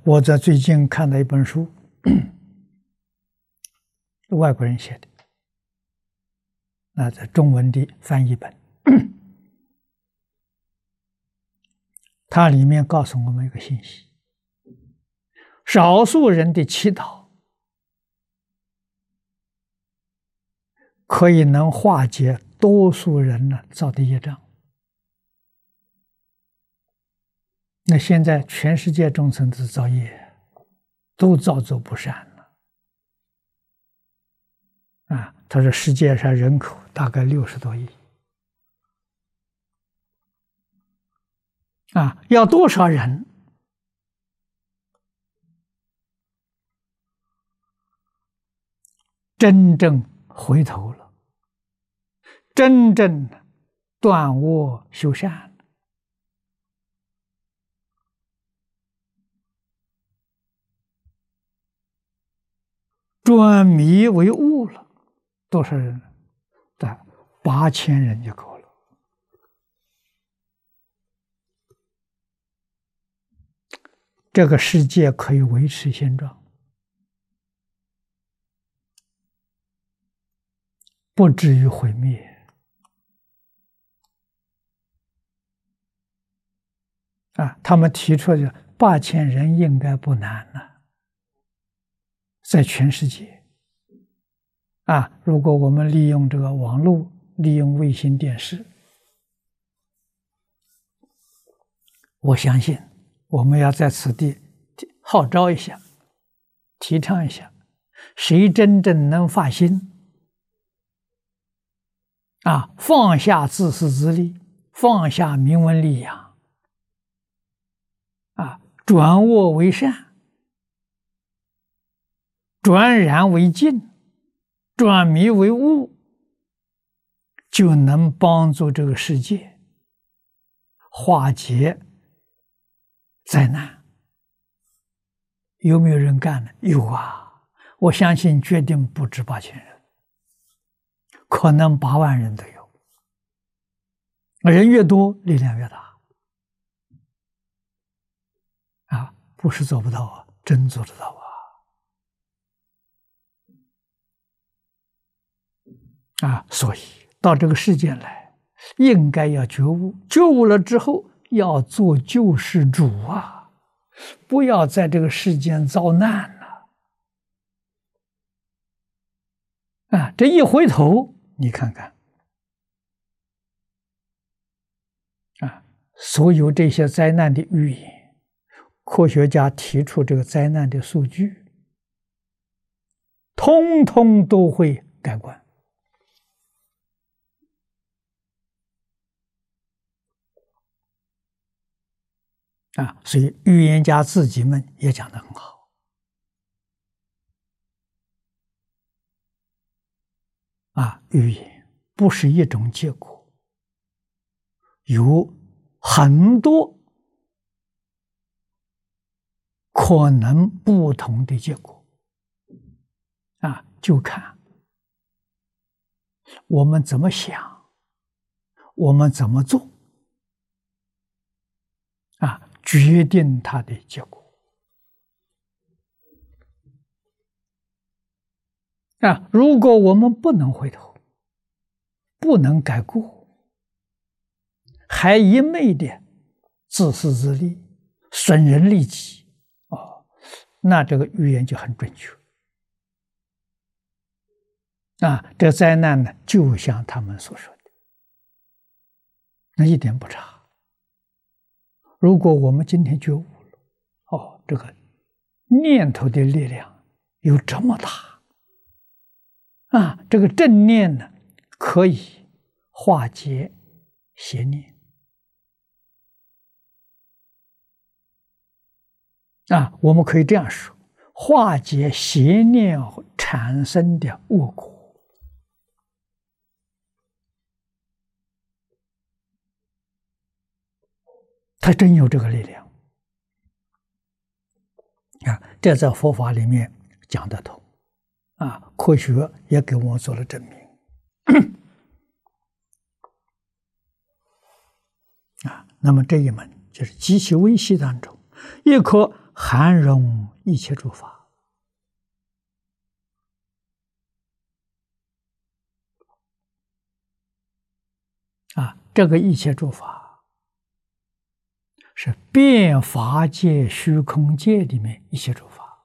我在最近看了一本书，外国人写的，在中文的翻译本，它里面告诉我们一个信息：少数人的祈祷可以能化解多数人呢造的业障。那现在全世界众生都造业，都造作不善了。他说世界上人口大概60多亿。要多少人真正回头了，真正断恶修善，转迷为悟了，多少人？但8000人就够了。这个世界可以维持现状，不至于毁灭。他们提出的8000人应该不难了，在全世界。如果我们利用这个网络，利用卫星电视，我相信我们要在此地号召一下，提倡一下，谁真正能发心放下自私自利，放下名闻利养，转恶为善，转染为净，转迷为悟，就能帮助这个世界化解灾难。有没有人干呢？有啊，我相信决定不止8000人，可能8万人都有。人越多，力量越大。不是做不到真做得到所以到这个世间来，应该要觉悟，觉悟了之后要做救世主不要在这个世间遭难了。这一回头，你看看所有这些灾难的预言，科学家提出这个灾难的数据，通通都会改观。所以预言家自己们也讲得很好。预言不是一种结果，有很多可能不同的结果。就看我们怎么想，我们怎么做决定它的结果。如果我们不能回头，不能改过，还一昧的自私自利，损人利己，那这个预言就很准确。这灾难呢，就像他们所说的，那一点不差。如果我们今天觉悟了，这个念头的力量有这么大，这个正念呢，可以化解邪念。我们可以这样说，化解邪念产生的恶果。它真有这个力量这在佛法里面讲得通科学也给我们做了证明那么这一门就是极其微细当中一颗含容一切诸法。这个一切诸法是遍法界、虚空界里面一切诸法，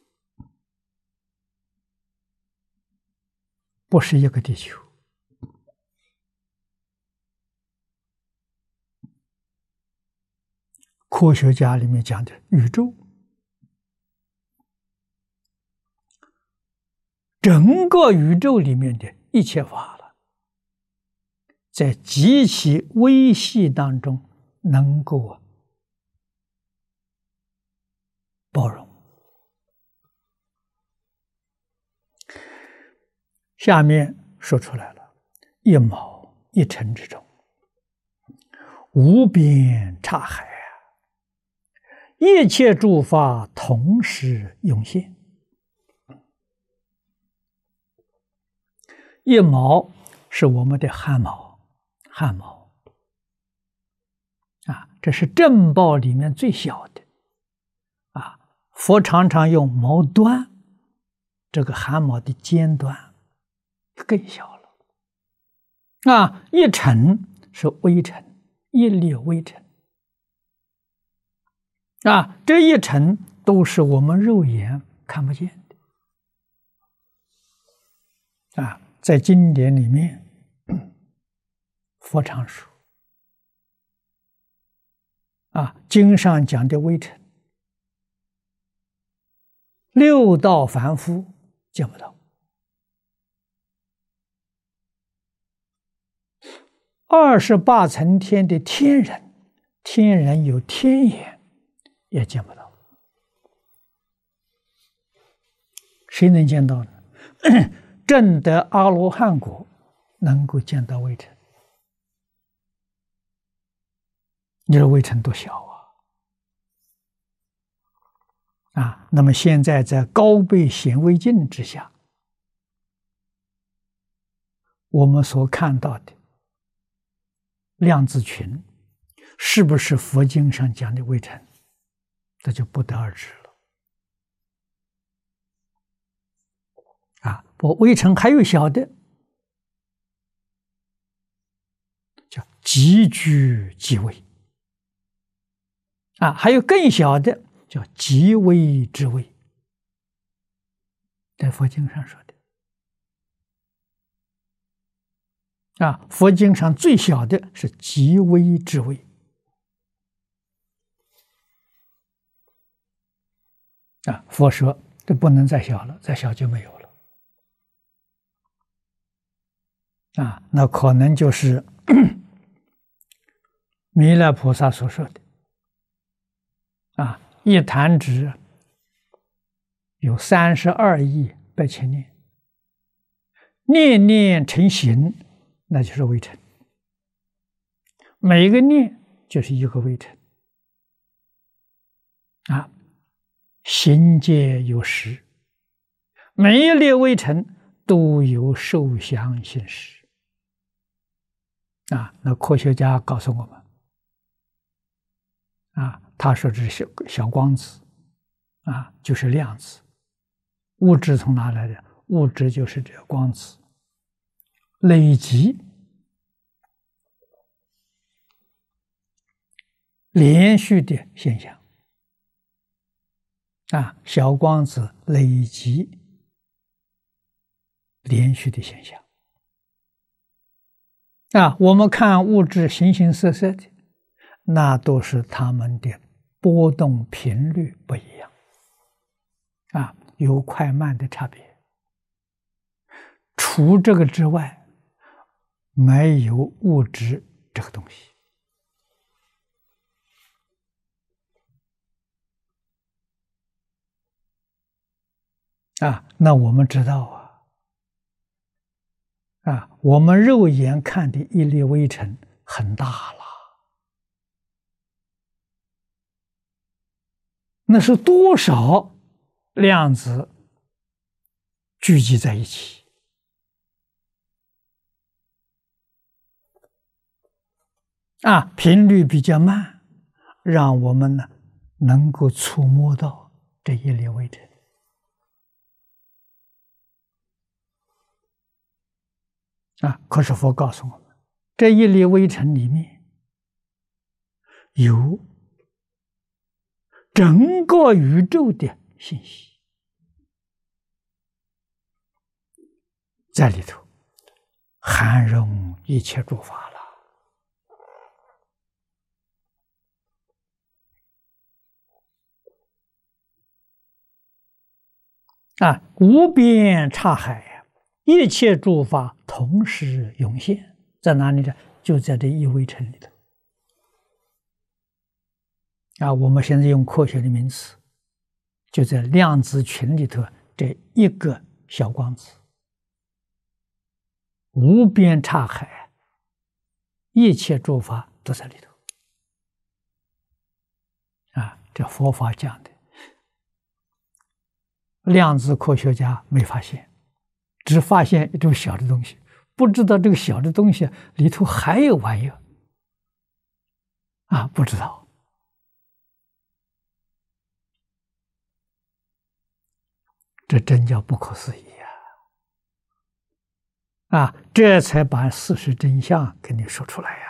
不是一个地球。科学家里面讲的宇宙，整个宇宙里面的一切法了，在极其微细当中能够包容。下面说出来了：一毛一尘之中，无边刹海啊，一切诸法同时涌现。一毛是我们的汗毛，汗毛这是正报里面最小的佛常常用毛端，这个汗毛的尖端更小了一尘是微尘，一粒微尘这一尘都是我们肉眼看不见的在经典里面佛常说经上讲的微尘，六道凡夫见不到，28层天的天人，天人有天眼也见不到。谁能见到呢？证得阿罗汉果能够见到微尘。你说微尘多小那么现在在高倍显微镜之下，我们所看到的量子群是不是佛经上讲的微尘，这就不得而知了不，微尘还有小的，叫极居极微还有更小的叫极微之微，在佛经上说的佛经上最小的是极微之微佛说这不能再小了，再小就没有了那可能就是弥勒菩萨所说的一弹指有32亿8千念，念念成形，那就是微尘。每一个念就是一个微尘行界有实，每一粒微尘都有受想行识那科学家告诉我们他说这是小光子就是量子。物质从哪来的？物质就是这个光子累积连续的现象小光子累积连续的现象我们看物质形形色色的，那都是它们的波动频率不一样有快慢的差别。除这个之外，没有物质这个东西那我们知道我们肉眼看的一粒微尘很大了，那是多少量子聚集在一起频率比较慢，让我们呢能够触摸到这一粒微尘。可是佛告诉我们，这一粒微尘里面有整个宇宙的信息在里头，含容一切诸法了。无边刹海，一切诸法同时涌现，在哪里呢？就在这一微尘里头。我们现在用科学的名词，就在量子群里头这一个小光子，无边刹海，一切诸法都在里头。这佛法讲的，量子科学家没发现，只发现一种小的东西，不知道这个小的东西里头还有玩意儿不知道。这真叫不可思议这才把事实真相给你说出来